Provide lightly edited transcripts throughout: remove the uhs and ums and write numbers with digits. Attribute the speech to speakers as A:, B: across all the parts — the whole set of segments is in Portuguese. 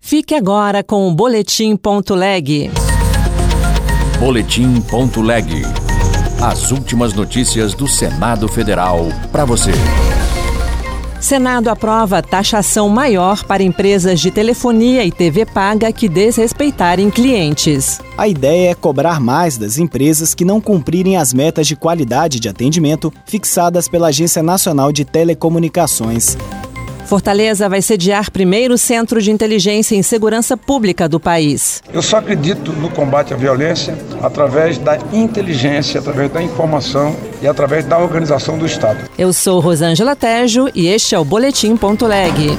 A: Fique agora com o Boletim.leg.
B: Boletim.leg. As últimas notícias do Senado Federal para você.
A: Senado aprova taxação maior para empresas de telefonia e TV paga que desrespeitarem clientes.
C: A ideia é cobrar mais das empresas que não cumprirem as metas de qualidade de atendimento fixadas pela Agência Nacional de Telecomunicações.
A: Fortaleza vai sediar primeiro centro de inteligência em segurança pública do país.
D: Eu só acredito no combate à violência através da inteligência, através da informação e através da organização do Estado.
A: Eu sou Rosângela Tejo e este é o Boletim.leg.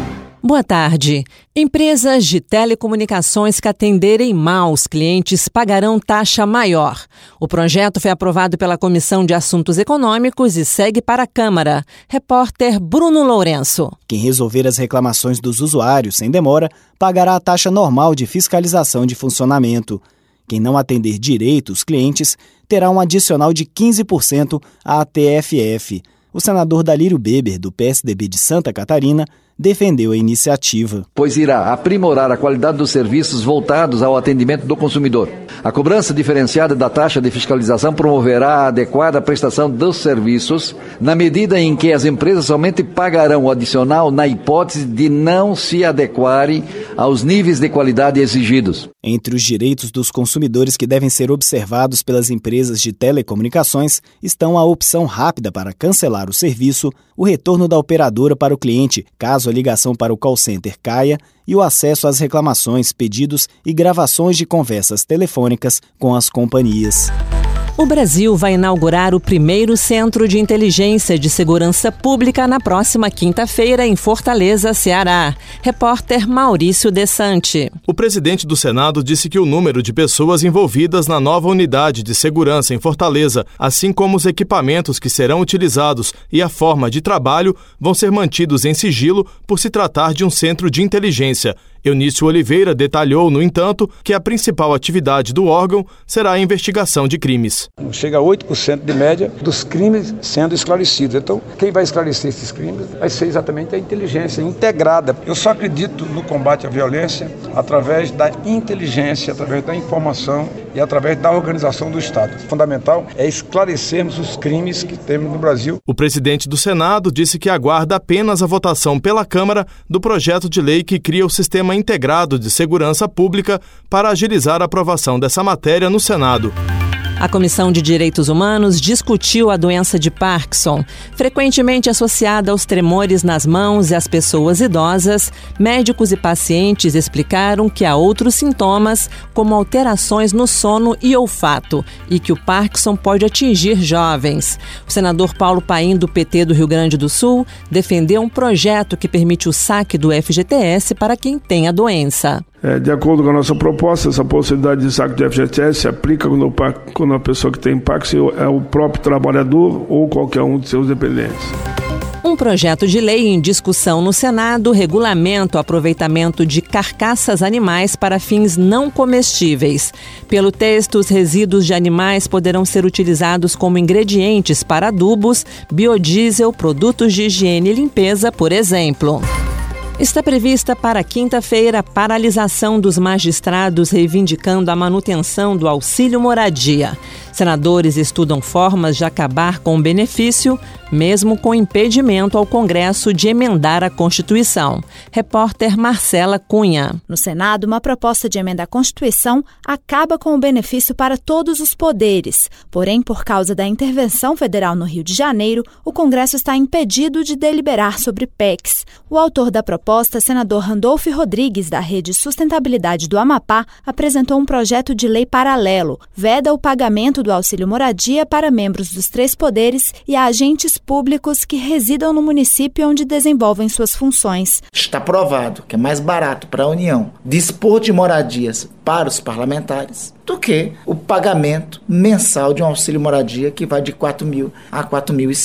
A: Boa tarde. Empresas de telecomunicações que atenderem mal os clientes pagarão taxa maior. O projeto foi aprovado pela Comissão de Assuntos Econômicos e segue para a Câmara. Repórter Bruno Lourenço.
C: Quem resolver as reclamações dos usuários sem demora pagará a taxa normal de fiscalização de funcionamento. Quem não atender direito os clientes terá um adicional de 15% à TFF. O senador Dalírio Beber, do PSDB de Santa Catarina, defendeu a iniciativa.
E: Pois irá aprimorar a qualidade dos serviços voltados ao atendimento do consumidor. A cobrança diferenciada da taxa de fiscalização promoverá a adequada prestação dos serviços, na medida em que as empresas somente pagarão o adicional na hipótese de não se adequarem aos níveis de qualidade exigidos.
C: Entre os direitos dos consumidores que devem ser observados pelas empresas de telecomunicações estão a opção rápida para cancelar o serviço, o retorno da operadora para o cliente, caso a ligação para o call center caia, e o acesso às reclamações, pedidos e gravações de conversas telefônicas com as companhias.
A: O Brasil vai inaugurar o primeiro Centro de Inteligência de Segurança Pública na próxima quinta-feira em Fortaleza, Ceará. Repórter Maurício Desante.
F: O presidente do Senado disse que o número de pessoas envolvidas na nova unidade de segurança em Fortaleza, assim como os equipamentos que serão utilizados e a forma de trabalho, vão ser mantidos em sigilo por se tratar de um centro de inteligência. Eunício Oliveira detalhou, no entanto, que a principal atividade do órgão será a investigação de crimes.
D: Chega a 8% de média dos crimes sendo esclarecidos. Então, quem vai esclarecer esses crimes vai ser exatamente a inteligência integrada. Eu só acredito no combate à violência através da inteligência, através da informação e através da organização do Estado. O fundamental é esclarecermos os crimes que temos no Brasil.
F: O presidente do Senado disse que aguarda apenas a votação pela Câmara do projeto de lei que cria o Sistema Integrado de Segurança Pública para agilizar a aprovação dessa matéria no Senado.
A: A Comissão de Direitos Humanos discutiu a doença de Parkinson. Frequentemente associada aos tremores nas mãos e às pessoas idosas, médicos e pacientes explicaram que há outros sintomas, como alterações no sono e olfato, e que o Parkinson pode atingir jovens. O senador Paulo Paim, do PT do Rio Grande do Sul, defendeu um projeto que permite o saque do FGTS para quem tem a doença.
G: De acordo com a nossa proposta, essa possibilidade de saque de FGTS se aplica quando a pessoa que tem Parkinson é o próprio trabalhador ou qualquer um de seus dependentes.
A: Um projeto de lei em discussão no Senado regulamenta o aproveitamento de carcaças animais para fins não comestíveis. Pelo texto, os resíduos de animais poderão ser utilizados como ingredientes para adubos, biodiesel, produtos de higiene e limpeza, por exemplo. Está prevista para quinta-feira a paralisação dos magistrados reivindicando a manutenção do auxílio moradia. Senadores estudam formas de acabar com o benefício, mesmo com impedimento ao Congresso de emendar a Constituição. Repórter Marcela Cunha.
H: No Senado, uma proposta de emenda à Constituição acaba com o benefício para todos os poderes. Porém, por causa da intervenção federal no Rio de Janeiro, o Congresso está impedido de deliberar sobre PECs. O autor da proposta, senador Randolfo Rodrigues, da Rede Sustentabilidade do Amapá, apresentou um projeto de lei paralelo. Veda o pagamento do auxílio moradia para membros dos 3 poderes e agentes públicos que residam no município onde desenvolvem suas funções.
I: Está provado que é mais barato para a União dispor de moradias para os parlamentares do que o pagamento mensal de um auxílio moradia que vai de R$ 4.000 a R$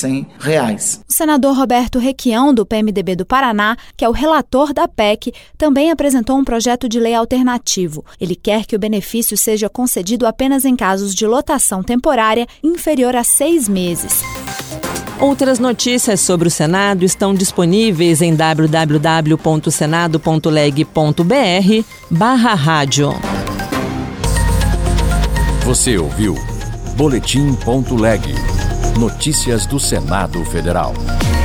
I: 4.100.
H: O senador Roberto Requião, do PMDB do Paraná, que é o relator da PEC, também apresentou um projeto de lei alternativo. Ele quer que o benefício seja concedido apenas em casos de lotação temporária inferior a 6 meses.
A: Outras notícias sobre o Senado estão disponíveis em www.senado.leg.br/rádio.
B: Você ouviu Boletim.leg. Notícias do Senado Federal.